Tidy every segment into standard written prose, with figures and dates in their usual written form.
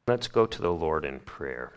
Let's go to the Lord in prayer.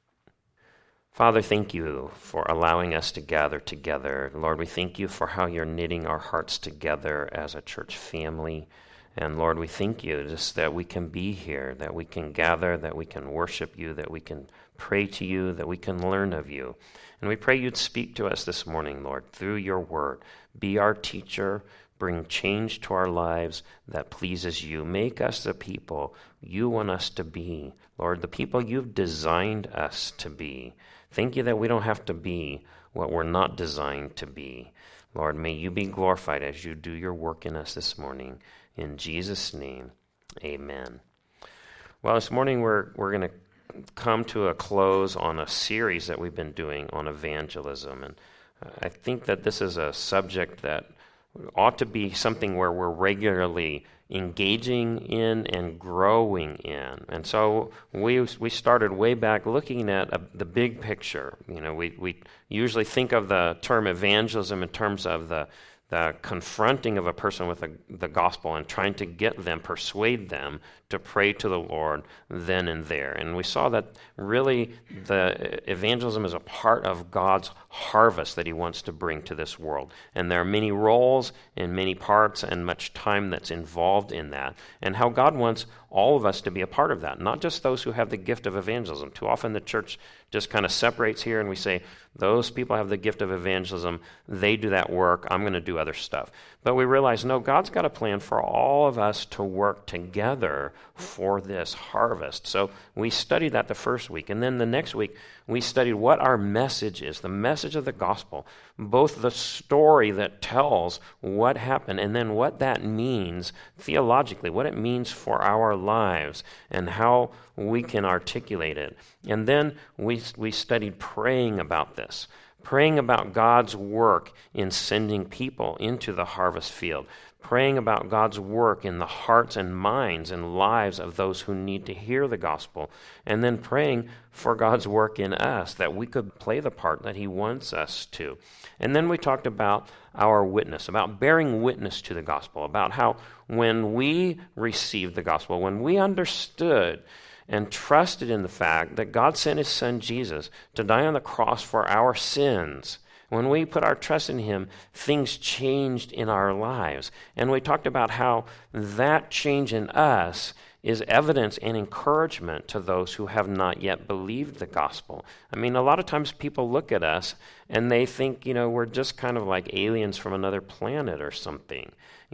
Father, thank you for allowing us to gather together. Lord, we thank you for how you're knitting our hearts together as a church family. And Lord, we thank you just that we can be here, that we can gather, that we can worship you, that we can pray to you, that we can learn of you. And we pray you'd speak to us this morning, Lord, through your word. Be our teacher. Bring change to our lives that pleases you. Make us the people you want us to be. Lord, the people you've designed us to be. Thank you that we don't have to be what we're not designed to be. Lord, may you be glorified as you do your work in us this morning. In Jesus' name, amen. Well, this morning we're going to come to a close on a series that we've been doing on evangelism. And I think that this is a subject that ought to be something where we're regularly engaging in and growing in. And so we started way back looking at the big picture. You know, we usually think of the term evangelism in terms of the confronting of a person with the gospel and trying to get them, persuade them to pray to the Lord then and there. And we saw that really the evangelism is a part of God's harvest that he wants to bring to this world. And there are many roles and many parts and much time that's involved in that. And how God wants all of us to be a part of that, not just those who have the gift of evangelism. Too often the church just kind of separates here and we say, those people have the gift of evangelism, they do that work, I'm going to do other stuff. But we realize, no, God's got a plan for all of us to work together for this harvest. So we studied that the first week, and then the next week we studied what our message is, the message of the gospel, both the story that tells what happened and then what that means theologically, what it means for our lives and how we can articulate it. And then we studied praying about this, praying about God's work in sending people into the harvest field, praying about God's work in the hearts and minds and lives of those who need to hear the gospel, and then praying for God's work in us, that we could play the part that he wants us to. And then we talked about our witness, about bearing witness to the gospel, about how when we received the gospel, when we understood and trusted in the fact that God sent his son Jesus to die on the cross for our sins, when we put our trust in him, things changed in our lives. And we talked about how that change in us is evidence and encouragement to those who have not yet believed the gospel. I mean, a lot of times people look at us and they think, we're just kind of like aliens from another planet or something.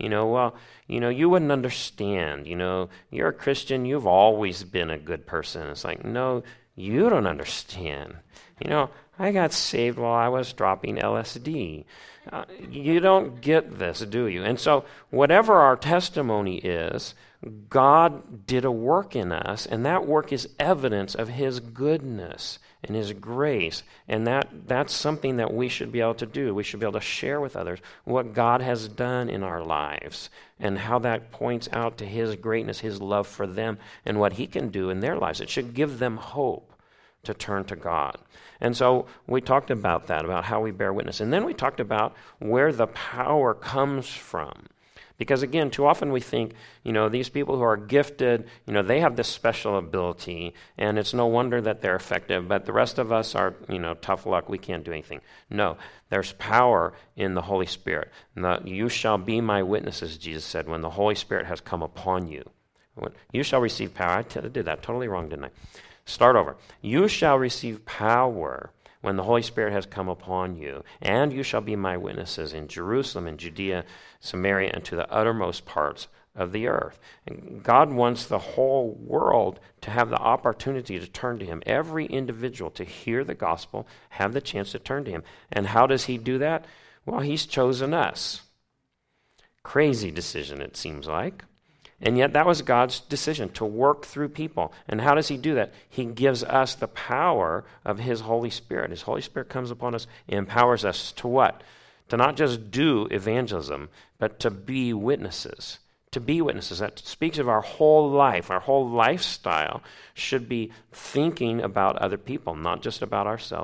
You wouldn't understand. You're a Christian, you've always been a good person. It's like, no, you don't understand. I got saved while I was dropping LSD. You don't get this, do you? And so whatever our testimony is, God did a work in us, and that work is evidence of his goodness and his grace. And that's something that we should be able to do. We should be able to share with others what God has done in our lives and how that points out to his greatness, his love for them, and what he can do in their lives. It should give them hope to turn to God. And so we talked about that, about how we bear witness. And then we talked about where the power comes from. Because again, too often we think, these people who are gifted, they have this special ability, and it's no wonder that they're effective, but the rest of us are, tough luck, we can't do anything. No, there's power in the Holy Spirit. You shall be my witnesses, Jesus said, when the Holy Spirit has come upon you. You shall receive power. I did that totally wrong, didn't I? Start over. You shall receive power when the Holy Spirit has come upon you, and you shall be my witnesses in Jerusalem and Judea, Samaria, and to the uttermost parts of the earth. And God wants the whole world to have the opportunity to turn to him, every individual to hear the gospel, have the chance to turn to him. And how does he do that? Well, he's chosen us. Crazy decision, it seems like. And yet that was God's decision, to work through people. And how does he do that? He gives us the power of his Holy Spirit. His Holy Spirit comes upon us and empowers us to what? To not just do evangelism, but to be witnesses. To be witnesses. That speaks of our whole life. Our whole lifestyle should be thinking about other people, not just about ourselves,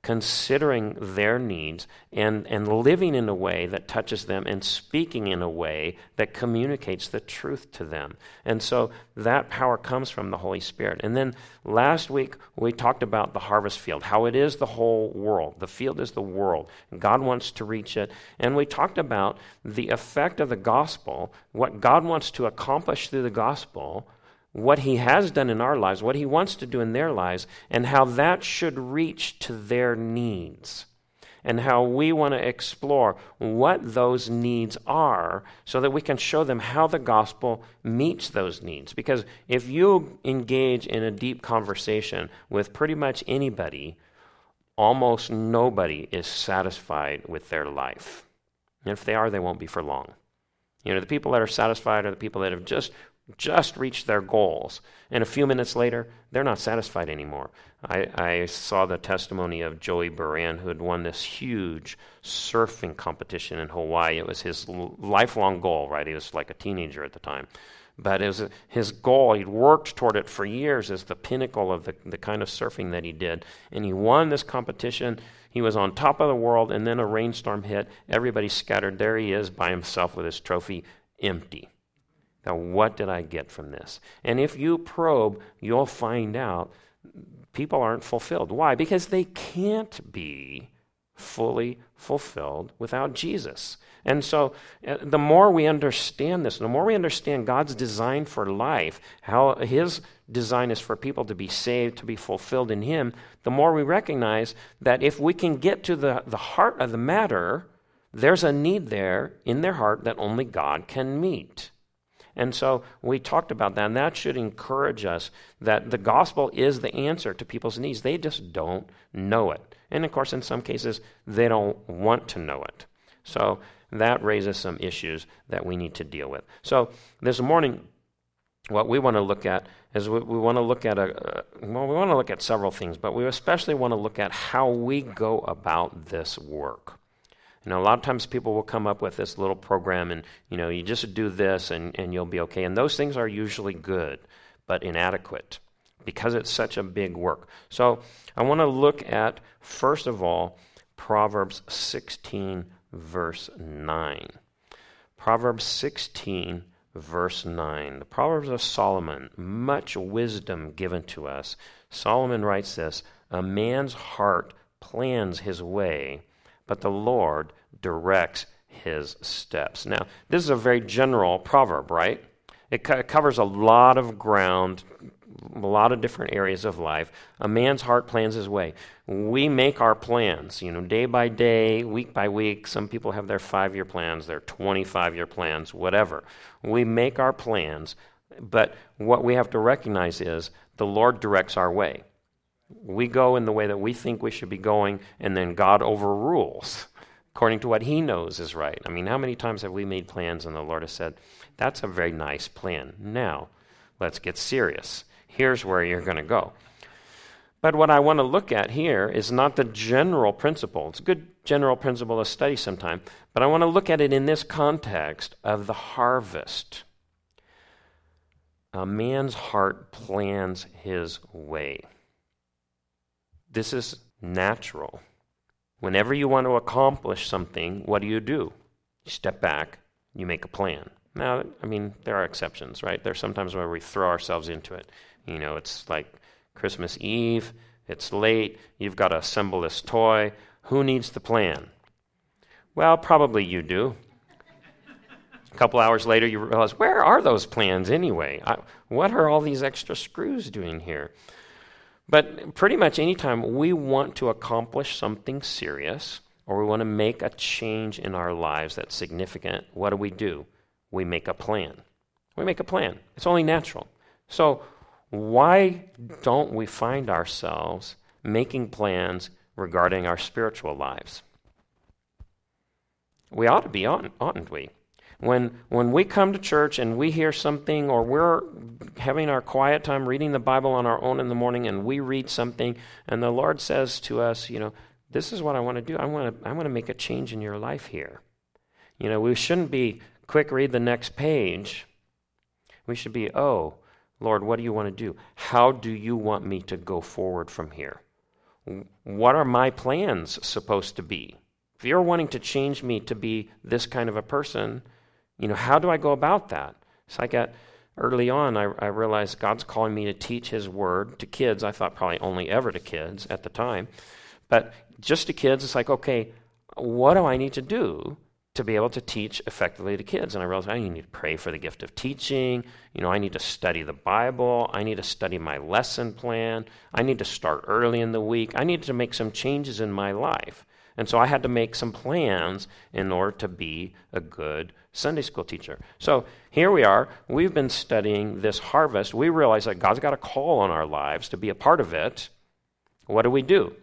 considering their needs and living in a way that touches them and speaking in a way that communicates the truth to them. And so that power comes from the Holy Spirit. And then last week we talked about the harvest field, how it is the whole world. The field is the world. God wants to reach it. And we talked about the effect of the gospel, what God wants to accomplish through the gospel, what he has done in our lives, what he wants to do in their lives, and how that should reach to their needs, and how we want to explore what those needs are so that we can show them how the gospel meets those needs. Because if you engage in a deep conversation with pretty much anybody, almost nobody is satisfied with their life. And if they are, they won't be for long. The people that are satisfied are the people that have just reached their goals. And a few minutes later, they're not satisfied anymore. I saw the testimony of Joey Buran, who had won this huge surfing competition in Hawaii. It was his lifelong goal, right? He was like a teenager at the time. But it was his goal. He'd worked toward it for years as the pinnacle of the kind of surfing that he did. And he won this competition. He was on top of the world, and then a rainstorm hit. Everybody scattered. There he is by himself with his trophy empty. Now, what did I get from this? And if you probe, you'll find out people aren't fulfilled. Why? Because they can't be fully fulfilled without Jesus. And so the more we understand this, the more we understand God's design for life, how his design is for people to be saved, to be fulfilled in him, the more we recognize that if we can get to the heart of the matter, there's a need there in their heart that only God can meet. And so we talked about that, and that should encourage us that the gospel is the answer to people's needs. They just don't know it. And of course, in some cases, they don't want to know it. So that raises some issues that we need to deal with. So this morning, what we want to look at is we want to look at we want to look at several things, but we especially want to look at how we go about this work. A lot of times people will come up with this little program and, you just do this and you'll be okay. And those things are usually good, but inadequate because it's such a big work. So I want to look at, first of all, Proverbs 16, verse 9. Proverbs 16, verse 9. The Proverbs of Solomon, much wisdom given to us. Solomon writes this, "A man's heart plans his way, but the Lord directs his steps." Now, this is a very general proverb, right? It covers a lot of ground, a lot of different areas of life. A man's heart plans his way. We make our plans, day by day, week by week. Some people have their 5-year plans, their 25-year plans, whatever. We make our plans, but what we have to recognize is the Lord directs our way. We go in the way that we think we should be going, and then God overrules according to what he knows is right. I mean, how many times have we made plans and the Lord has said, that's a very nice plan. Now, let's get serious. Here's where you're going to go. But what I want to look at here is not the general principle. It's a good general principle to study sometime, but I want to look at it in this context of the harvest. A man's heart plans his way. This is natural. Whenever you want to accomplish something, what do? You step back, you make a plan. Now, there are exceptions, right? There's sometimes where we throw ourselves into it. It's like Christmas Eve, it's late, you've got to assemble this toy. Who needs the plan? Well, probably you do. A couple hours later, you realize, where are those plans anyway? What are all these extra screws doing here? But pretty much anytime we want to accomplish something serious or we want to make a change in our lives that's significant, what do? We make a plan. We make a plan. It's only natural. So why don't we find ourselves making plans regarding our spiritual lives? We ought to be, oughtn't we? When we come to church and we hear something, or we're having our quiet time reading the Bible on our own in the morning, and we read something, and the Lord says to us, this is what I want to do. I want to make a change in your life here. We shouldn't be quick, read the next page. We should be, oh, Lord, what do you want to do? How do you want me to go forward from here? what are my plans supposed to be? If you're wanting to change me to be this kind of a person, how do I go about that? So early on, I realized God's calling me to teach his word to kids. I thought probably only ever to kids at the time. But just to kids, it's like, okay, what do I need to do to be able to teach effectively to kids? And I realized I need to pray for the gift of teaching. I need to study the Bible. I need to study my lesson plan. I need to start early in the week. I need to make some changes in my life. And so I had to make some plans in order to be a good Sunday school teacher. So here we are. We've been studying this harvest. We realize that God's got a call on our lives to be a part of it. What do?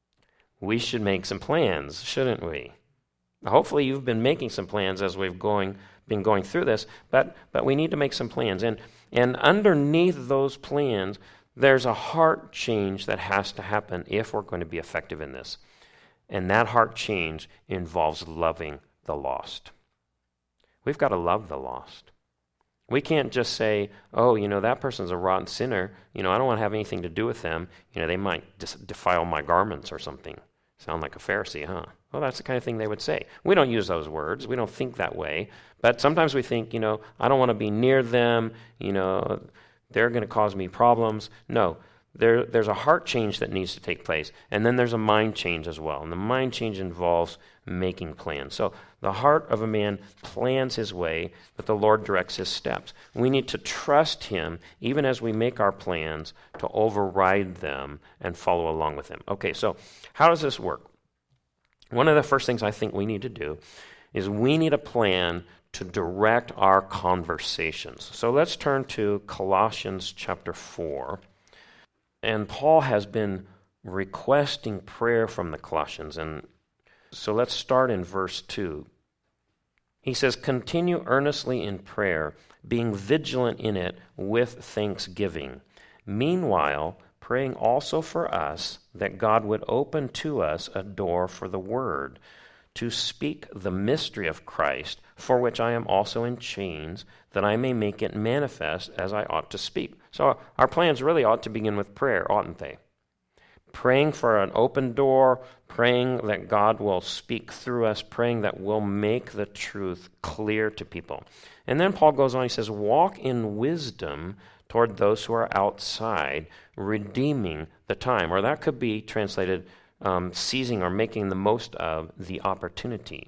We should make some plans, shouldn't we? Hopefully you've been making some plans as we've been going through this, but we need to make some plans. And underneath those plans, there's a heart change that has to happen if we're going to be effective in this. And that heart change involves loving the lost. We've got to love the lost. We can't just say, oh, that person's a rotten sinner. I don't want to have anything to do with them. They might defile my garments or something. Sound like a Pharisee, huh? Well, that's the kind of thing they would say. We don't use those words. We don't think that way. But sometimes we think, I don't want to be near them. They're going to cause me problems. No. There's a heart change that needs to take place, and then there's a mind change as well. And the mind change involves making plans. So the heart of a man plans his way, but the Lord directs his steps. We need to trust him, even as we make our plans, to override them and follow along with him. Okay, so how does this work? One of the first things I think we need to do is we need a plan to direct our conversations. So let's turn to Colossians chapter 4. And Paul has been requesting prayer from the Colossians. And so let's start in verse 2. He says, "Continue earnestly in prayer, being vigilant in it with thanksgiving. Meanwhile, praying also for us that God would open to us a door for the word, to speak the mystery of Christ, for which I am also in chains, that I may make it manifest as I ought to speak." So our plans really ought to begin with prayer, oughtn't they? Praying for an open door, praying that God will speak through us, praying that we'll make the truth clear to people. And then Paul goes on, he says, "Walk in wisdom toward those who are outside, redeeming the time." Or that could be translated seizing or making the most of the opportunity.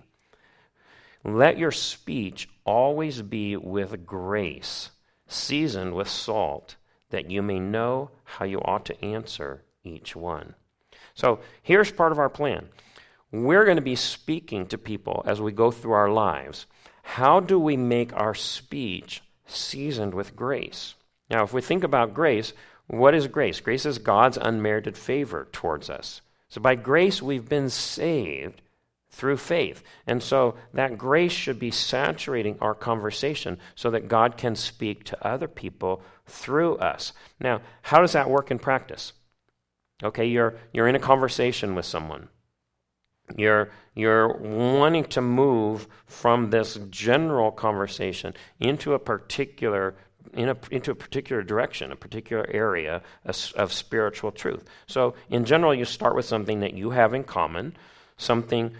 "Let your speech always be with grace, seasoned with salt, that you may know how you ought to answer each one." So here's part of our plan. We're going to be speaking to people as we go through our lives. How do we make our speech seasoned with grace? Now, if we think about grace, what is grace? Grace is God's unmerited favor towards us. So by grace, we've been saved through faith. And so that grace should be saturating our conversation so that God can speak to other people through us. Now, how does that work in practice? Okay, you're in a conversation with someone. You're wanting to move from this general conversation into a particular direction, a particular area of spiritual truth. So in general, you start with something that you have in common, something,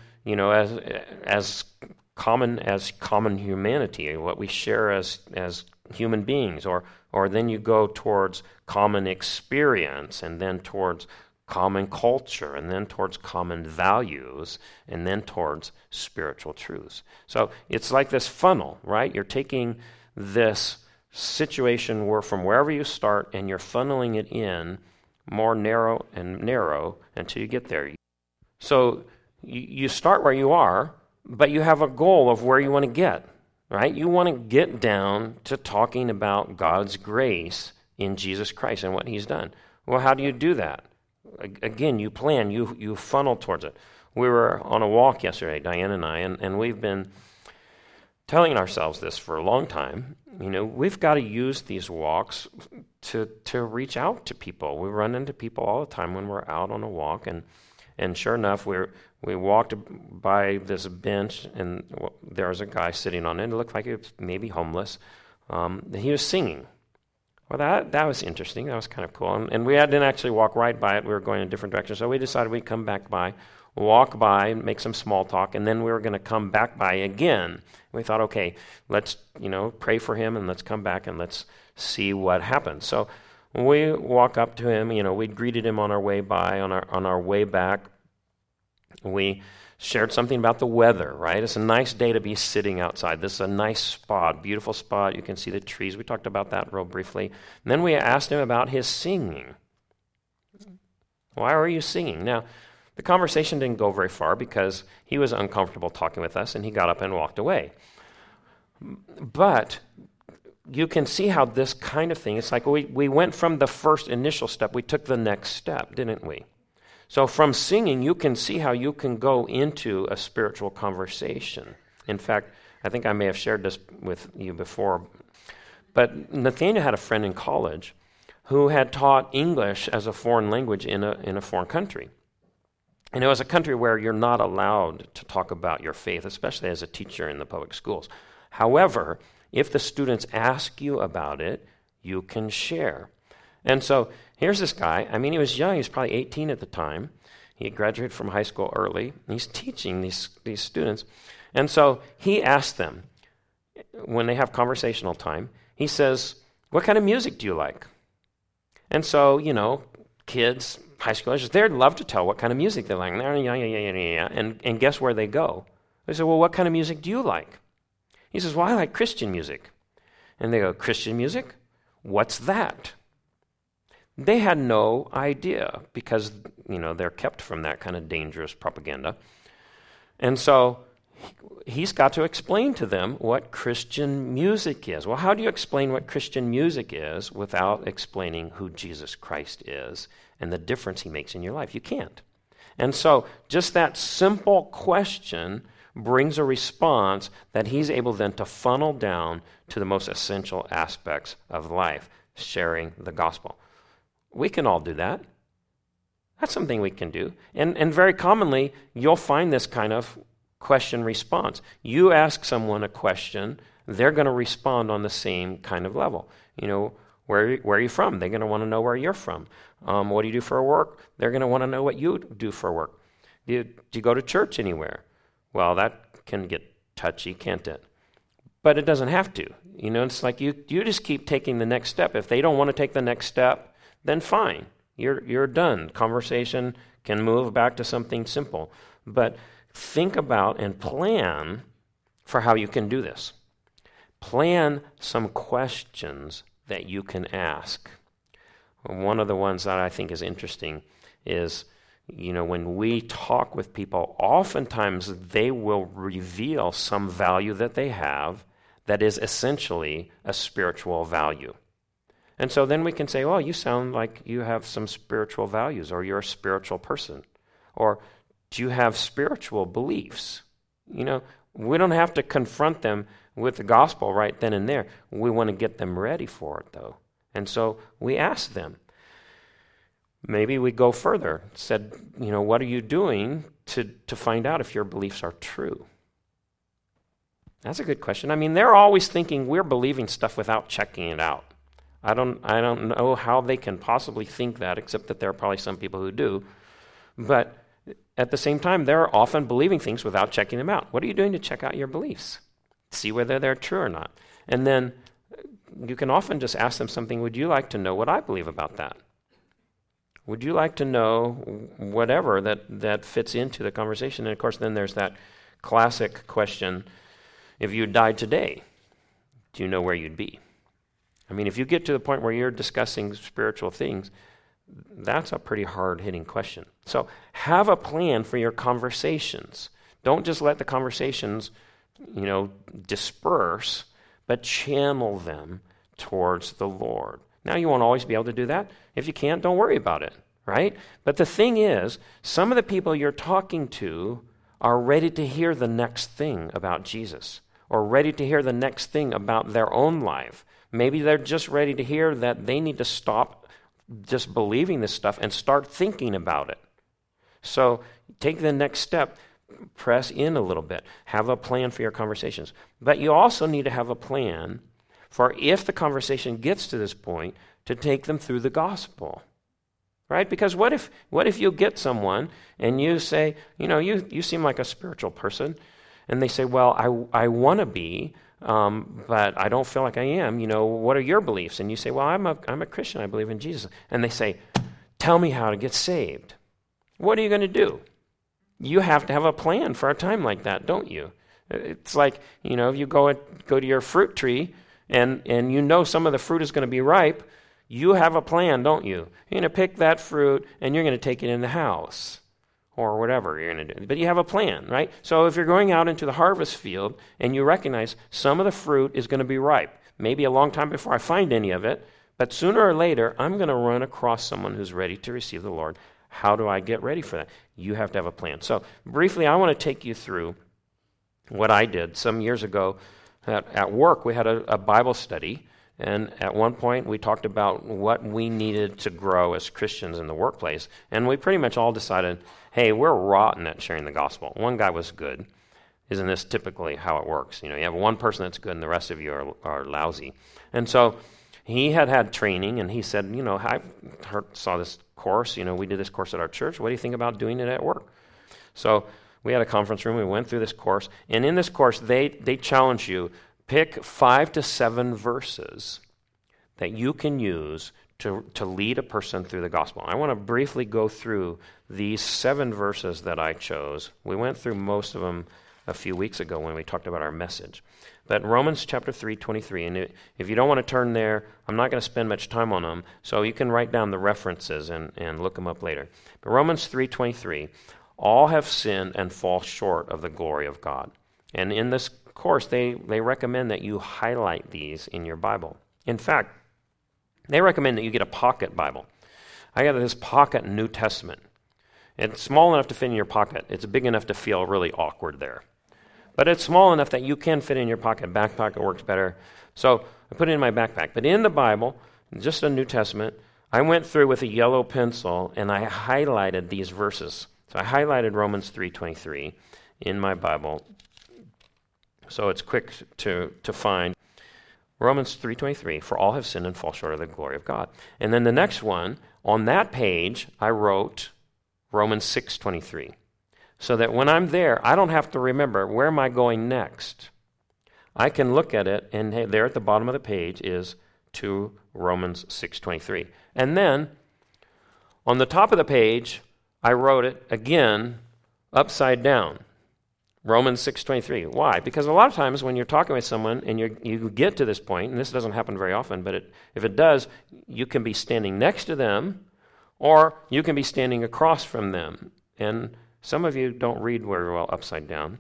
as common humanity, what we share as human beings, or then you go towards common experience, and then towards common culture, and then towards common values, and then towards spiritual truths. So it's like this funnel, right? You're taking this situation from wherever you start, and you're funneling it in more narrow and narrow until you get there. So you start where you are, but you have a goal of where you want to get, right? You want to get down to talking about God's grace in Jesus Christ and what he's done. Well, how do you do that? Again, you plan, you funnel towards it. We were on a walk yesterday, Diane and I, and we've been telling ourselves this for a long time. We've got to use these walks to reach out to people. We run into people all the time when we're out on a walk, and sure enough, we walked by this bench, and there was a guy sitting on it. It looked like he was maybe homeless. He was singing. Well, that was interesting. That was kind of cool. And we didn't actually walk right by it. We were going in a different direction. So we decided we'd come back by, walk by, make some small talk, and then we were going to come back by again. We thought, okay, let's, pray for him, and let's come back and let's see what happens. So when we walk up to him, we greeted him on our way by, on our way back. We shared something about the weather, right? It's a nice day to be sitting outside. This is a nice spot, beautiful spot. You can see the trees. We talked about that real briefly. And then we asked him about his singing. Why were you singing? Now, the conversation didn't go very far because he was uncomfortable talking with us, and he got up and walked away. But you can see how this kind of thing, it's like we went from the first initial step, we took the next step, didn't we? So from singing, you can see how you can go into a spiritual conversation. In fact, I think I may have shared this with you before, but Nathaniel had a friend in college who had taught English as a foreign language in a foreign country. And it was a country where you're not allowed to talk about your faith, especially as a teacher in the public schools. However, if the students ask you about it, you can share. And so here's this guy. I mean, he was young. He was probably 18 at the time. He had graduated from high school early. He's teaching these students. And so he asked them, when they have conversational time, he says, what kind of music do you like? And so, kids, high schoolers, they'd love to tell what kind of music they like. And guess where they go? They say, well, what kind of music do you like? He says, well, I like Christian music. And they go, Christian music? What's that? They had no idea because, they're kept from that kind of dangerous propaganda. And so he's got to explain to them what Christian music is. Well, how do you explain what Christian music is without explaining who Jesus Christ is and the difference he makes in your life? You can't. And so just that simple question brings a response that he's able then to funnel down to the most essential aspects of life, sharing the gospel. We can all do that. That's something we can do. And very commonly, you'll find this kind of question response. You ask someone a question, they're going to respond on the same kind of level. Where are you from? They're going to want to know where you're from. What do you do for work? They're going to want to know what you do for work. Do you go to church anywhere? Well, that can get touchy, can't it? But it doesn't have to. It's like you just keep taking the next step. If they don't want to take the next step, then fine. You're done. Conversation can move back to something simple. But think about and plan for how you can do this. Plan some questions that you can ask. One of the ones that I think is interesting is, when we talk with people, oftentimes they will reveal some value that they have that is essentially a spiritual value. And so then we can say, well, you sound like you have some spiritual values, or you're a spiritual person, or do you have spiritual beliefs? We don't have to confront them with the gospel right then and there. We want to get them ready for it, though. And so we ask them. Maybe we go further, said, what are you doing to find out if your beliefs are true? That's a good question. I mean, they're always thinking we're believing stuff without checking it out. I don't know how they can possibly think that, except that there are probably some people who do. But at the same time, they're often believing things without checking them out. What are you doing to check out your beliefs? See whether they're true or not. And then you can often just ask them something, would you like to know what I believe about that? Would you like to know whatever that fits into the conversation? And of course, then there's that classic question, if you died today, do you know where you'd be? I mean, if you get to the point where you're discussing spiritual things, that's a pretty hard-hitting question. So have a plan for your conversations. Don't just let the conversations, disperse, but channel them towards the Lord. Now, you won't always be able to do that. If you can't, don't worry about it, right? But the thing is, some of the people you're talking to are ready to hear the next thing about Jesus, or ready to hear the next thing about their own life. Maybe they're just ready to hear that they need to stop just believing this stuff and start thinking about it. So take the next step, press in a little bit, have a plan for your conversations. But you also need to have a plan for if the conversation gets to this point, to take them through the gospel. Right? Because what if you get someone and you say, you seem like a spiritual person, and they say, well, I want to be, but I don't feel like I am. What are your beliefs? And you say, well, I'm a Christian. I believe in Jesus. And they say, tell me how to get saved. What are you going to do? You have to have a plan for a time like that, don't you? It's like, if you go to your fruit tree and some of the fruit is going to be ripe, you have a plan, don't you? You're going to pick that fruit and you're going to take it in the house or whatever you're going to do. But you have a plan, right? So if you're going out into the harvest field and you recognize some of the fruit is going to be ripe, maybe a long time before I find any of it, but sooner or later I'm going to run across someone who's ready to receive the Lord. How do I get ready for that? You have to have a plan. So briefly, I want to take you through what I did some years ago. At work, we had a Bible study. And at one point, we talked about what we needed to grow as Christians in the workplace. And we pretty much all decided, hey, we're rotten at sharing the gospel. One guy was good. Isn't this typically how it works? You have one person that's good and the rest of you are lousy. And so he had training, and he said, I saw this course. We did this course at our church. What do you think about doing it at work? So we had a conference room. We went through this course. And in this course, they challenge you, pick 5 to 7 verses that you can use to lead a person through the gospel. I want to briefly go through these 7 verses that I chose. We went through most of them a few weeks ago when we talked about our message. But Romans chapter 3:23, and if you don't want to turn there, I'm not going to spend much time on them, so you can write down the references and look them up later. But Romans 3:23, all have sinned and fall short of the glory of God. And in this course, they recommend that you highlight these in your Bible. In fact, they recommend that you get a pocket Bible. I got this pocket New Testament. It's small enough to fit in your pocket. It's big enough to feel really awkward there. But it's small enough that you can fit in your pocket. Back pocket works better. So I put it in my backpack. But in the Bible, just a New Testament, I went through with a yellow pencil and I highlighted these verses. So I highlighted Romans 3:23 in my Bible. So it's quick to find. Romans 3:23, for all have sinned and fall short of the glory of God. And then the next one, on that page, I wrote Romans 6:23. So that when I'm there, I don't have to remember, where am I going next? I can look at it, and hey, there at the bottom of the page is to Romans 6:23. And then, on the top of the page, I wrote it again, upside down. Romans 6:23. Why? Because a lot of times when you're talking with someone and you get to this point, and this doesn't happen very often, but if it does, you can be standing next to them, or you can be standing across from them. And some of you don't read very well upside down.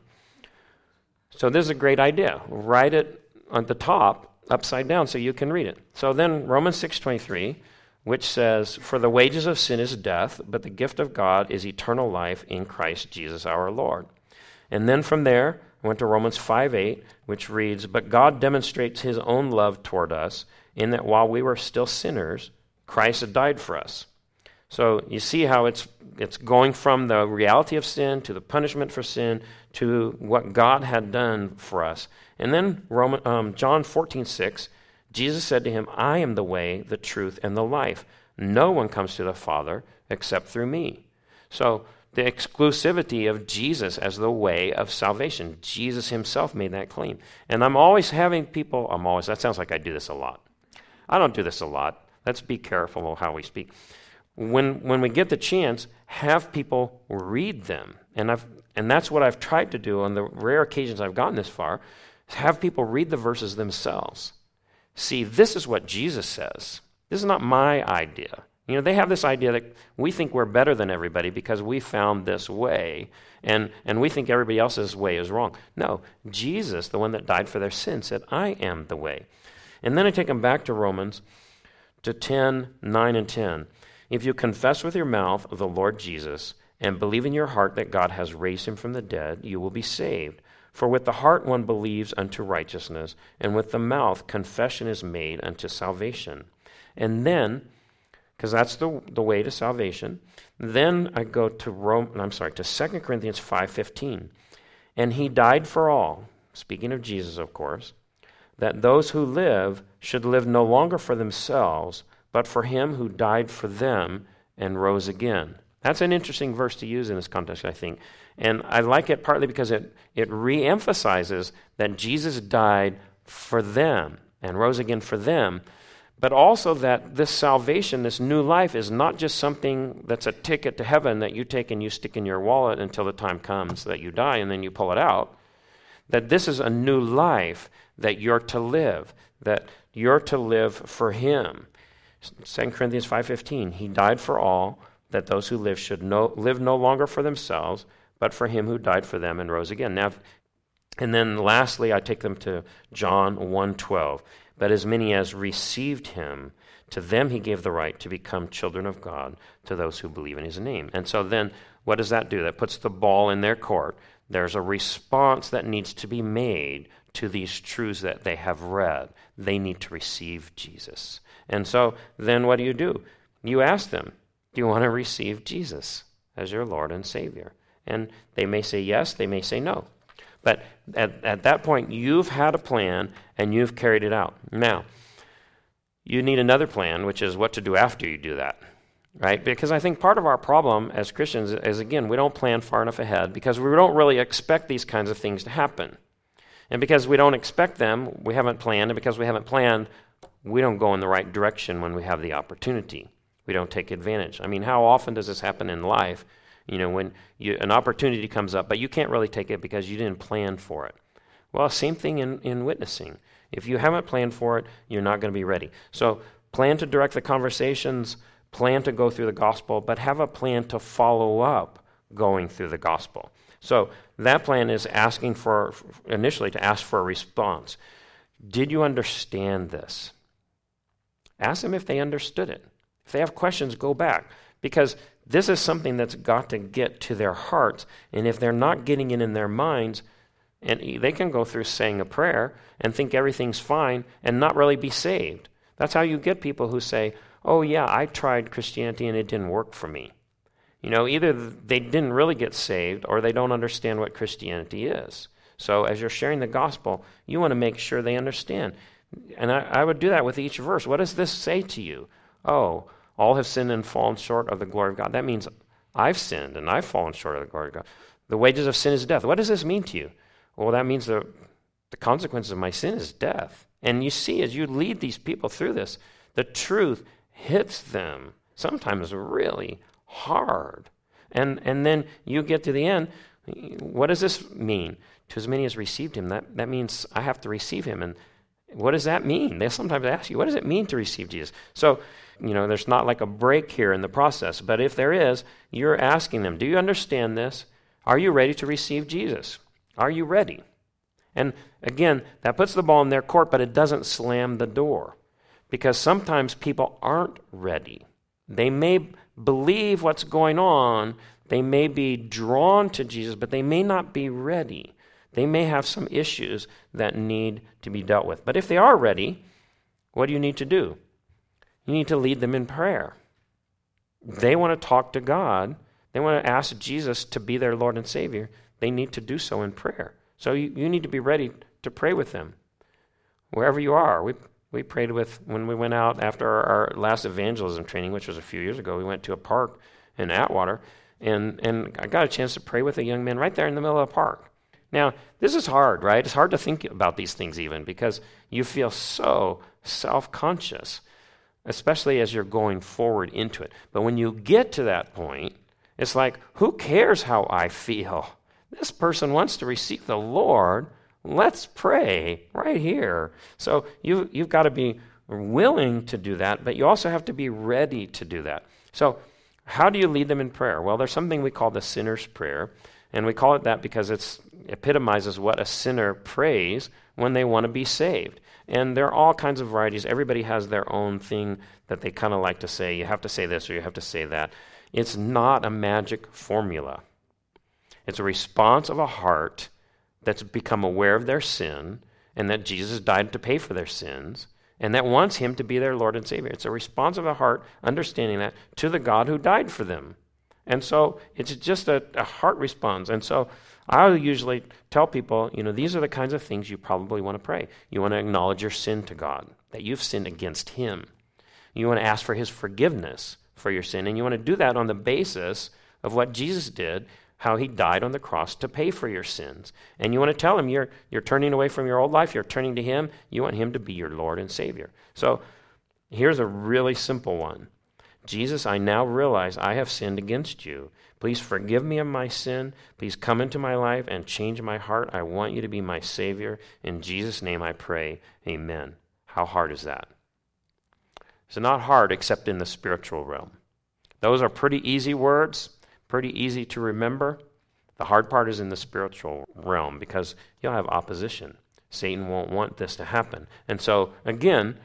So this is a great idea. Write it on the top upside down so you can read it. So then Romans 6:23, which says, for the wages of sin is death, but the gift of God is eternal life in Christ Jesus our Lord. And then from there, I went to Romans 5:8, which reads, but God demonstrates his own love toward us in that while we were still sinners, Christ had died for us. So you see how it's going from the reality of sin to the punishment for sin to what God had done for us. And then John 14:6, Jesus said to him, I am the way, the truth, and the life. No one comes to the Father except through me. So the exclusivity of Jesus as the way of salvation. Jesus himself made that claim. And I'm always having people, that sounds like I do this a lot. I don't do this a lot. Let's be careful of how we speak. When we get the chance, have people read them. And that's what I've tried to do on the rare occasions I've gotten this far, is have people read the verses themselves. See, this is what Jesus says. This is not my idea. They have this idea that we think we're better than everybody because we found this way, and we think everybody else's way is wrong. No, Jesus, the one that died for their sins, said, I am the way. And then I take them back to Romans, to 10:9 and 10. If you confess with your mouth the Lord Jesus and believe in your heart that God has raised him from the dead, you will be saved. For with the heart one believes unto righteousness, and with the mouth confession is made unto salvation. And then, because that's the way to salvation, then I go to 2 Corinthians 5:15. And he died for all, speaking of Jesus, of course, that those who live should live no longer for themselves, but for him who died for them and rose again. That's an interesting verse to use in this context, I think. And I like it partly because it re-emphasizes that Jesus died for them and rose again for them, but also that this salvation, this new life, is not just something that's a ticket to heaven that you take and you stick in your wallet until the time comes that you die and then you pull it out. That this is a new life that you're to live, that you're to live for him. 2 Corinthians 5:15, he died for all, that those who live should live no longer for themselves, but for him who died for them and rose again. Now, and then lastly, I take them to John 1:12. But as many as received him, to them he gave the right to become children of God, to those who believe in his name. And so then, what does that do? That puts the ball in their court. There's a response that needs to be made to these truths that they have read. They need to receive Jesus. And so then what do? You ask them, do you want to receive Jesus as your Lord and Savior? And they may say yes, they may say no. But at that point, you've had a plan and you've carried it out. Now, you need another plan, which is what to do after you do that, right? Because I think part of our problem as Christians is, again, we don't plan far enough ahead because we don't really expect these kinds of things to happen. And because we don't expect them, we haven't planned. And because we haven't planned, we don't go in the right direction when we have the opportunity. We don't take advantage. I mean, how often does this happen in life? You know, when an opportunity comes up, but you can't really take it because you didn't plan for it. Well, same thing in witnessing. If you haven't planned for it, you're not going to be ready. So plan to direct the conversations, plan to go through the gospel, but have a plan to follow up going through the gospel. So that plan is initially to ask for a response. Did you understand this? Ask them if they understood it. If they have questions, go back. Because this is something that's got to get to their hearts. And if they're not getting it in their minds, and they can go through saying a prayer and think everything's fine and not really be saved. That's how you get people who say, oh yeah, I tried Christianity and it didn't work for me. You know, either they didn't really get saved or they don't understand what Christianity is. So as you're sharing the gospel, you want to make sure they understand. And I would do that with each verse. What does this say to you? Oh, all have sinned and fallen short of the glory of God. That means I've sinned and I've fallen short of the glory of God. The wages of sin is death. What does this mean to you? Well, that means the consequences of my sin is death. And you see, as you lead these people through this, the truth hits them sometimes really hard. And then you get to the end. What does this mean? To as many as received him, that means I have to receive him. And what does that mean? They sometimes ask you, what does it mean to receive Jesus? So, there's not like a break here in the process. But if there is, you're asking them, do you understand this? Are you ready to receive Jesus? Are you ready? And again, that puts the ball in their court, but it doesn't slam the door. Because sometimes people aren't ready. They may believe what's going on. They may be drawn to Jesus, but they may not be ready. They may have some issues that need to be dealt with. But if they are ready, what do you need to do? You need to lead them in prayer. They want to talk to God. They want to ask Jesus to be their Lord and Savior. They need to do so in prayer. So you need to be ready to pray with them. Wherever you are. We prayed when we went out after our last evangelism training, which was a few years ago. We went to a park in Atwater, and I got a chance to pray with a young man right there in the middle of the park. Now, this is hard, right? It's hard to think about these things even because you feel so self-conscious, especially as you're going forward into it. But when you get to that point, it's like, who cares how I feel? This person wants to receive the Lord. Let's pray right here. So you've got to be willing to do that, but you also have to be ready to do that. So how do you lead them in prayer? Well, there's something we call the sinner's prayer, and we call it that because it epitomizes what a sinner prays when they want to be saved. And there are all kinds of varieties. Everybody has their own thing that they kind of like to say. You have to say this or you have to say that. It's not a magic formula. It's a response of a heart that's become aware of their sin and that Jesus died to pay for their sins and that wants him to be their Lord and Savior. It's a response of a heart, understanding that, to the God who died for them. And so it's just a heart response. And so I'll usually tell people, these are the kinds of things you probably want to pray. You want to acknowledge your sin to God, that you've sinned against him. You want to ask for his forgiveness for your sin, and you want to do that on the basis of what Jesus did, how he died on the cross to pay for your sins. And you want to tell him you're turning away from your old life, you're turning to him, you want him to be your Lord and Savior. So here's a really simple one. Jesus, I now realize I have sinned against you. Please forgive me of my sin. Please come into my life and change my heart. I want you to be my Savior. In Jesus' name I pray, amen. How hard is that? It's not hard except in the spiritual realm. Those are pretty easy words, pretty easy to remember. The hard part is in the spiritual realm because you'll have opposition. Satan won't want this to happen. And so, again,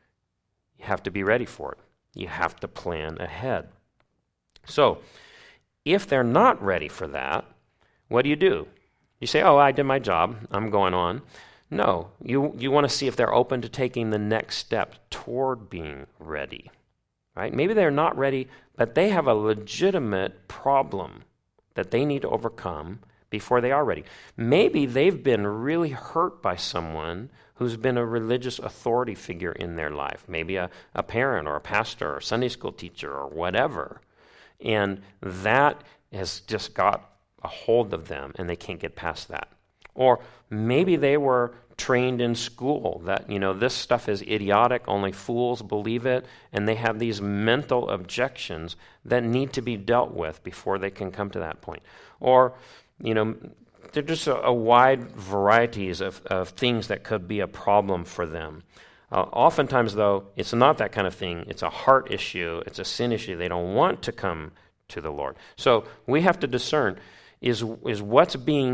you have to be ready for it. You have to plan ahead. So, if they're not ready for that, what do? You say, I did my job. I'm going on. No, you want to see if they're open to taking the next step toward being ready. Right? Maybe they're not ready, but they have a legitimate problem that they need to overcome before they are ready. Maybe they've been really hurt by someone who's been a religious authority figure in their life, maybe a parent or a pastor or Sunday school teacher or whatever, and that has just got a hold of them and they can't get past that. Or maybe they were trained in school that, this stuff is idiotic, only fools believe it, and they have these mental objections that need to be dealt with before they can come to that point. Or, there are just a wide varieties of things that could be a problem for them. Oftentimes, though, it's not that kind of thing. It's a heart issue. It's a sin issue. They don't want to come to the Lord. So we have to discern, is what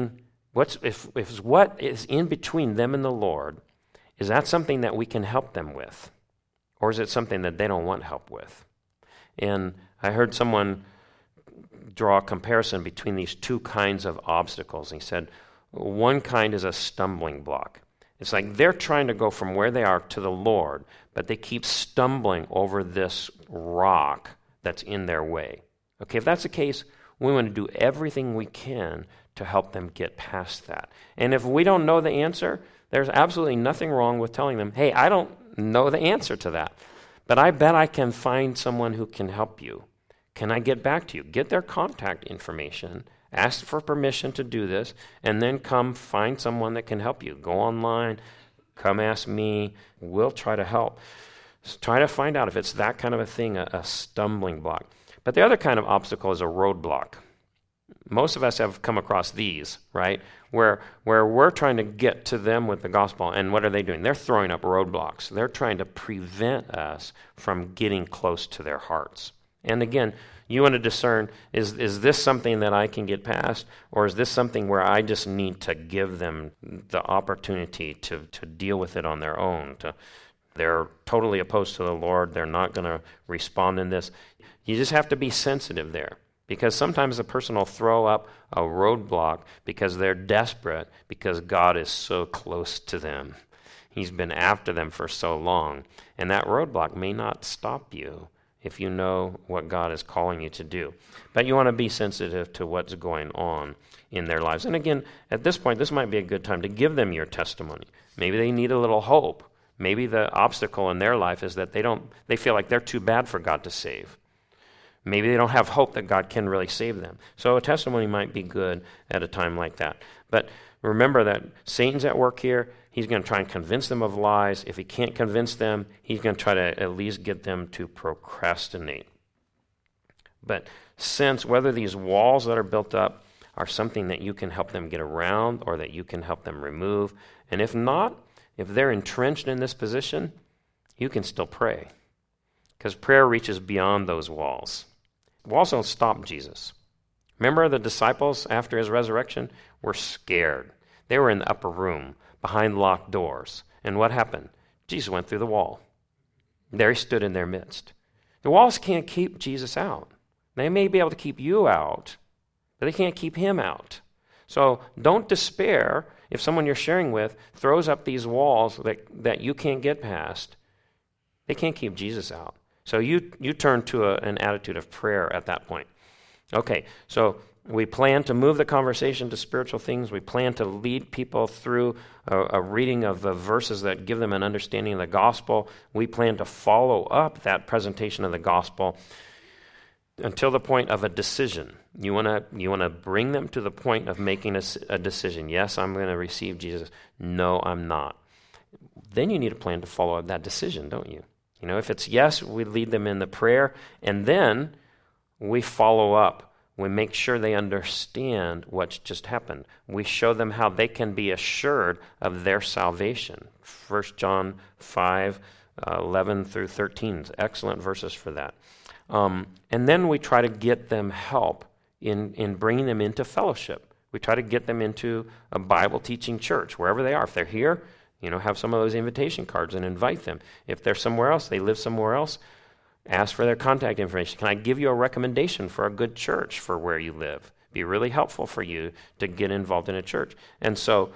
is in between them and the Lord, is that something that we can help them with? Or is it something that they don't want help with? And I heard someone draw a comparison between these two kinds of obstacles. He said, one kind is a stumbling block. It's like they're trying to go from where they are to the Lord, but they keep stumbling over this rock that's in their way. Okay, if that's the case, we want to do everything we can to help them get past that. And if we don't know the answer, there's absolutely nothing wrong with telling them, hey, I don't know the answer to that, but I bet I can find someone who can help you. Can I get back to you? Get their contact information, ask for permission to do this, and then come find someone that can help you. Go online, come ask me. We'll try to help. Just try to find out if it's that kind of a thing, a stumbling block. But the other kind of obstacle is a roadblock. Most of us have come across these, right? Where we're trying to get to them with the gospel, and what are they doing? They're throwing up roadblocks. They're trying to prevent us from getting close to their hearts. And again, you want to discern, is this something that I can get past, or is this something where I just need to give them the opportunity to deal with it on their own? They're totally opposed to the Lord. They're not going to respond in this. You just have to be sensitive there, because sometimes a person will throw up a roadblock because they're desperate, because God is so close to them. He's been after them for so long, and that roadblock may not stop you if you know what God is calling you to do. But you want to be sensitive to what's going on in their lives. And again, at this point, this might be a good time to give them your testimony. Maybe they need a little hope. Maybe the obstacle in their life is that they feel like they're too bad for God to save. Maybe they don't have hope that God can really save them. So a testimony might be good at a time like that. But remember that Satan's at work here. He's going to try and convince them of lies. If he can't convince them, he's going to try to at least get them to procrastinate. But sense whether these walls that are built up are something that you can help them get around or that you can help them remove. And if not, if they're entrenched in this position, you can still pray, because prayer reaches beyond those walls. Walls don't stop Jesus. Remember the disciples after his resurrection were scared. They were in the upper room behind locked doors. And what happened? Jesus went through the wall. There he stood in their midst. The walls can't keep Jesus out. They may be able to keep you out, but they can't keep him out. So don't despair if someone you're sharing with throws up these walls that you can't get past. They can't keep Jesus out. So you turn to an attitude of prayer at that point. Okay, so we plan to move the conversation to spiritual things. We plan to lead people through a reading of the verses that give them an understanding of the gospel. We plan to follow up that presentation of the gospel until the point of a decision. You want to bring them to the point of making a decision. Yes, I'm going to receive Jesus. No, I'm not. Then you need a plan to follow up that decision, don't you? You know, if it's yes, we lead them in the prayer, and then we follow up. We make sure they understand what's just happened. We show them how they can be assured of their salvation. 1 John 5, 11 through 13. Excellent verses for that. And then we try to get them help in bringing them into fellowship. We try to get them into a Bible teaching church, wherever they are. If they're here, have some of those invitation cards and invite them. If they're somewhere else, they live somewhere else, ask for their contact information. Can I give you a recommendation for a good church for where you live? Be really helpful for you to get involved in a church. And so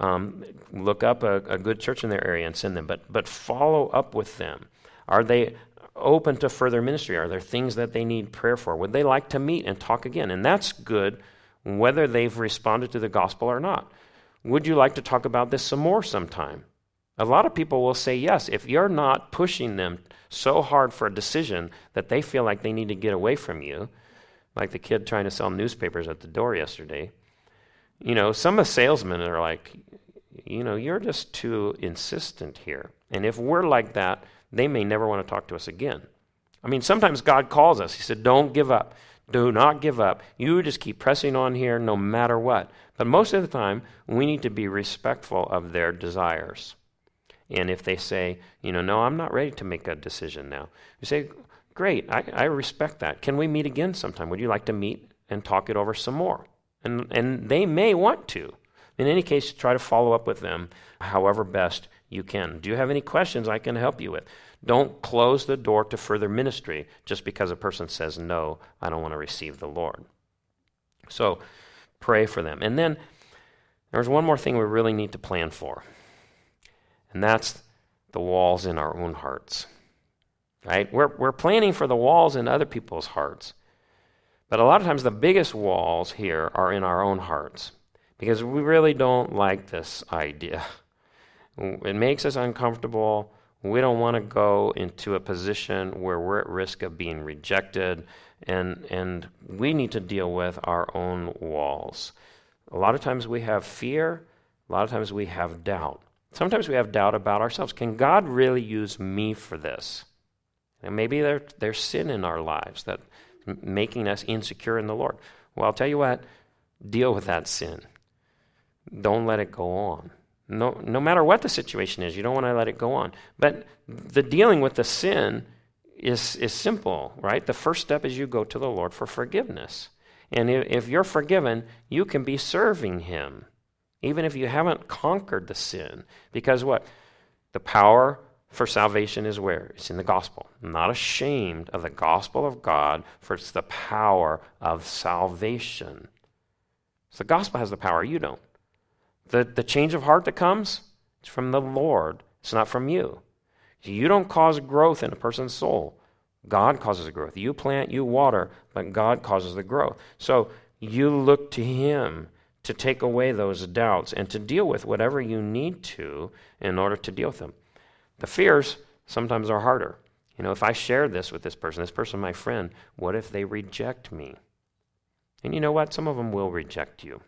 look up a good church in their area and send them. But follow up with them. Are they open to further ministry? Are there things that they need prayer for? Would they like to meet and talk again? And that's good whether they've responded to the gospel or not. Would you like to talk about this some more sometime? A lot of people will say yes if you're not pushing them so hard for a decision that they feel like they need to get away from you, like the kid trying to sell newspapers at the door yesterday. Some of the salesmen are like, you're just too insistent here. And if we're like that, they may never want to talk to us again. I mean, sometimes God calls us. He said, don't give up. Do not give up. You just keep pressing on here no matter what. But most of the time, we need to be respectful of their desires. And if they say, no, I'm not ready to make a decision now, you say, great, I respect that. Can we meet again sometime? Would you like to meet and talk it over some more? And they may want to. In any case, try to follow up with them however best you can. Do you have any questions I can help you with? Don't close the door to further ministry just because a person says, no, I don't want to receive the Lord. So pray for them. And then there's one more thing we really need to plan for. And that's the walls in our own hearts, right? We're planning for the walls in other people's hearts. But a lot of times the biggest walls here are in our own hearts because we really don't like this idea. It makes us uncomfortable. We don't want to go into a position where we're at risk of being rejected, and we need to deal with our own walls. A lot of times we have fear. A lot of times we have doubt. Sometimes we have doubt about ourselves. Can God really use me for this? And maybe there's sin in our lives that's making us insecure in the Lord. Well, I'll tell you what, deal with that sin. Don't let it go on. No matter what the situation is, you don't want to let it go on. But the dealing with the sin is simple, right? The first step is you go to the Lord for forgiveness. And if you're forgiven, you can be serving Him, even if you haven't conquered the sin. Because what? The power for salvation is where? It's in the gospel. I'm not ashamed of the gospel of God, for it's the power of salvation. So the gospel has the power, you don't. The change of heart that comes, it's from the Lord. It's not from you. You don't cause growth in a person's soul. God causes the growth. You plant, you water, but God causes the growth. So you look to Him to take away those doubts and to deal with whatever you need to in order to deal with them. The fears sometimes are harder. If I share this with this person, my friend, what if they reject me? And you know what? Some of them will reject you.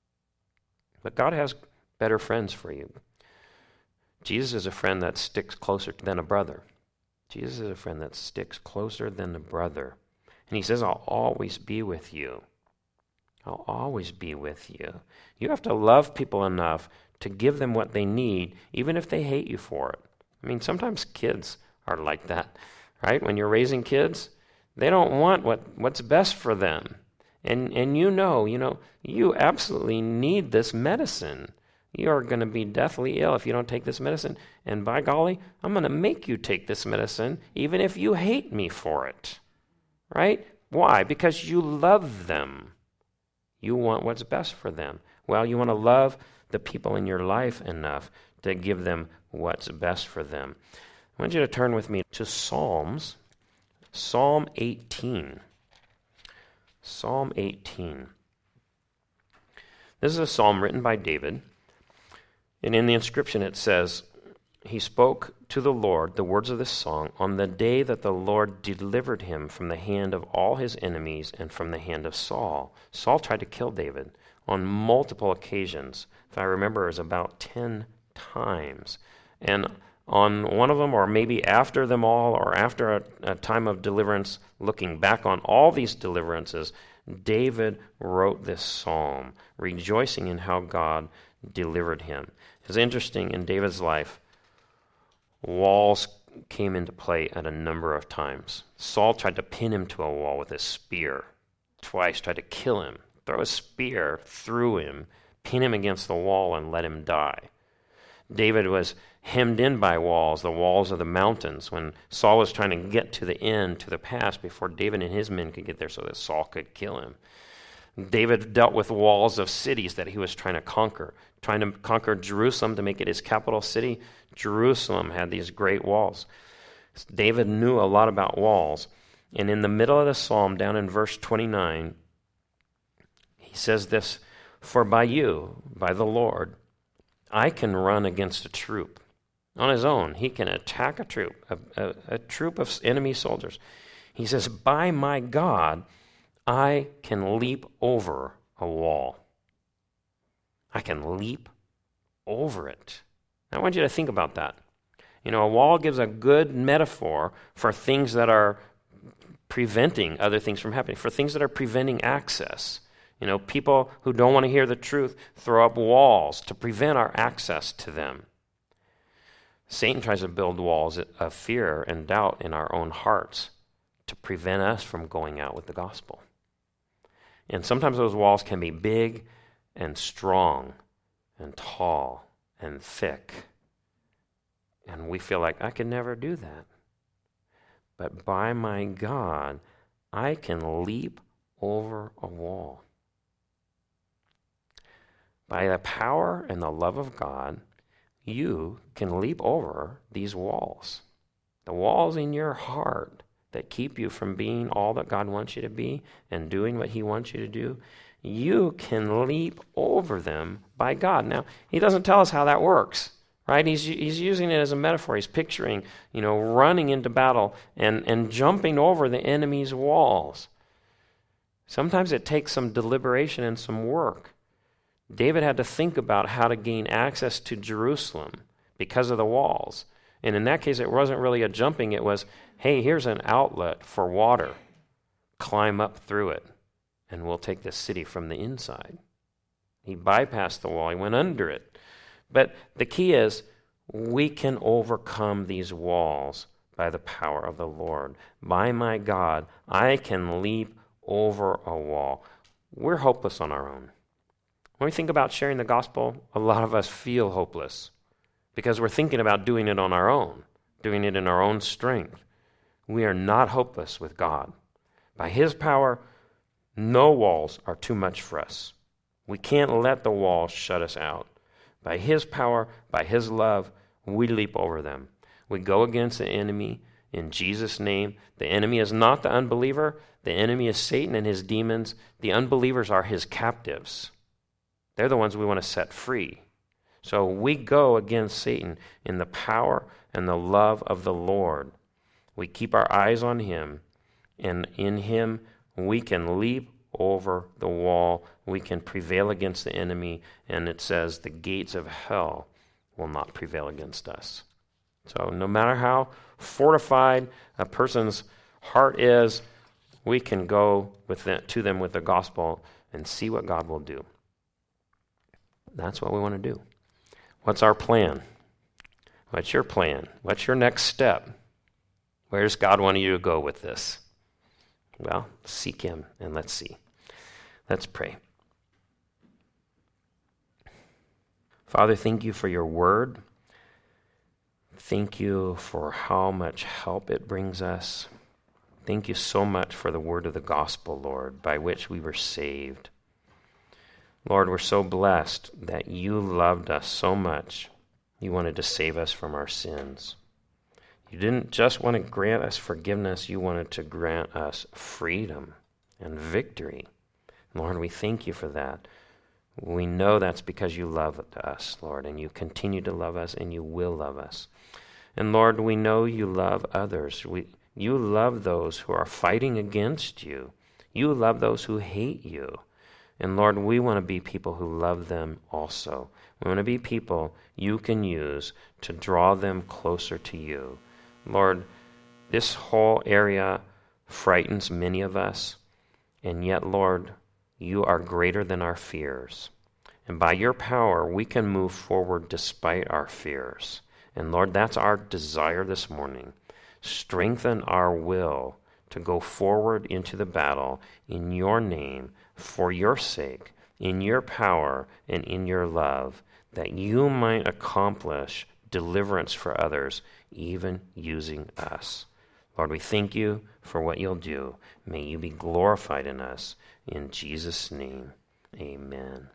But God has better friends for you. Jesus is a friend that sticks closer than a brother. Jesus is a friend that sticks closer than a brother. And He says, I'll always be with you. I'll always be with you. You have to love people enough to give them what they need, even if they hate you for it. I mean, sometimes kids are like that, right? When you're raising kids, they don't want what's best for them. And you absolutely need this medicine. You are going to be deathly ill if you don't take this medicine. And by golly, I'm going to make you take this medicine even if you hate me for it. Right? Why? Because you love them. You want what's best for them. Well, you want to love the people in your life enough to give them what's best for them. I want you to turn with me to Psalm 18. Psalm 18. This is a psalm written by David, and in the inscription it says, he spoke to the Lord the words of this song on the day that the Lord delivered him from the hand of all his enemies and from the hand of Saul. Saul tried to kill David on multiple occasions. If I remember, it was about 10 times. And on one of them, or maybe after them all, or after a time of deliverance, looking back on all these deliverances, David wrote this psalm, rejoicing in how God delivered him. It's interesting, in David's life, walls came into play at a number of times. Saul tried to pin him to a wall with his spear. Twice tried to kill him, throw a spear through him, pin him against the wall, and let him die. David was hemmed in by walls, the walls of the mountains, when Saul was trying to get to the end, to the pass, before David and his men could get there so that Saul could kill him. David dealt with walls of cities that he was trying to conquer Jerusalem to make it his capital city. Jerusalem had these great walls. David knew a lot about walls. And in the middle of the psalm, down in verse 29, he says this, "For by you, by the Lord, I can run against a troop." On his own, he can attack a troop, a troop of enemy soldiers. He says, "By my God, I can leap over a wall." I can leap over it. I want you to think about that. A wall gives a good metaphor for things that are preventing other things from happening, for things that are preventing access. People who don't want to hear the truth throw up walls to prevent our access to them. Satan tries to build walls of fear and doubt in our own hearts to prevent us from going out with the gospel. And sometimes those walls can be big and strong and tall and thick. And we feel like, I could never do that. But by my God, I can leap over a wall. By the power and the love of God, you can leap over these walls. The walls in your heart that keep you from being all that God wants you to be and doing what he wants you to do, you can leap over them by God. Now, he doesn't tell us how that works, right? He's using it as a metaphor. He's picturing, running into battle and jumping over the enemy's walls. Sometimes it takes some deliberation and some work. David had to think about how to gain access to Jerusalem because of the walls. And in that case, it wasn't really a jumping. It was, hey, here's an outlet for water. Climb up through it, and we'll take this city from the inside. He bypassed the wall. He went under it. But the key is, we can overcome these walls by the power of the Lord. By my God, I can leap over a wall. We're hopeless on our own. When we think about sharing the gospel, a lot of us feel hopeless because we're thinking about doing it on our own, doing it in our own strength. We are not hopeless with God. By his power, no walls are too much for us. We can't let the walls shut us out. By his power, by his love, we leap over them. We go against the enemy in Jesus' name. The enemy is not the unbeliever. The enemy is Satan and his demons. The unbelievers are his captives. They're the ones we want to set free. So we go against Satan in the power and the love of the Lord. We keep our eyes on him, and in him we can leap over the wall. We can prevail against the enemy, and it says the gates of hell will not prevail against us. So no matter how fortified a person's heart is, we can go to them with the gospel and see what God will do. That's what we want to do. What's our plan? What's your plan? What's your next step? Where does God want you to go with this? Well, seek him and let's see. Let's pray. Father, thank you for your word. Thank you for how much help it brings us. Thank you so much for the word of the gospel, Lord, by which we were saved. Lord, we're so blessed that you loved us so much. You wanted to save us from our sins. You didn't just want to grant us forgiveness, you wanted to grant us freedom and victory. Lord, we thank you for that. We know that's because you love us, Lord, and you continue to love us, and you will love us. And Lord, we know you love others. You love those who are fighting against you. You love those who hate you. And Lord, we want to be people who love them also. We want to be people you can use to draw them closer to you. Lord, this whole area frightens many of us, and yet, Lord, you are greater than our fears. And by your power, we can move forward despite our fears. And Lord, that's our desire this morning. Strengthen our will to go forward into the battle in your name, for your sake, in your power, and in your love, that you might accomplish deliverance for others, even using us. Lord, we thank you for what you'll do. May you be glorified in us. In Jesus' name, amen.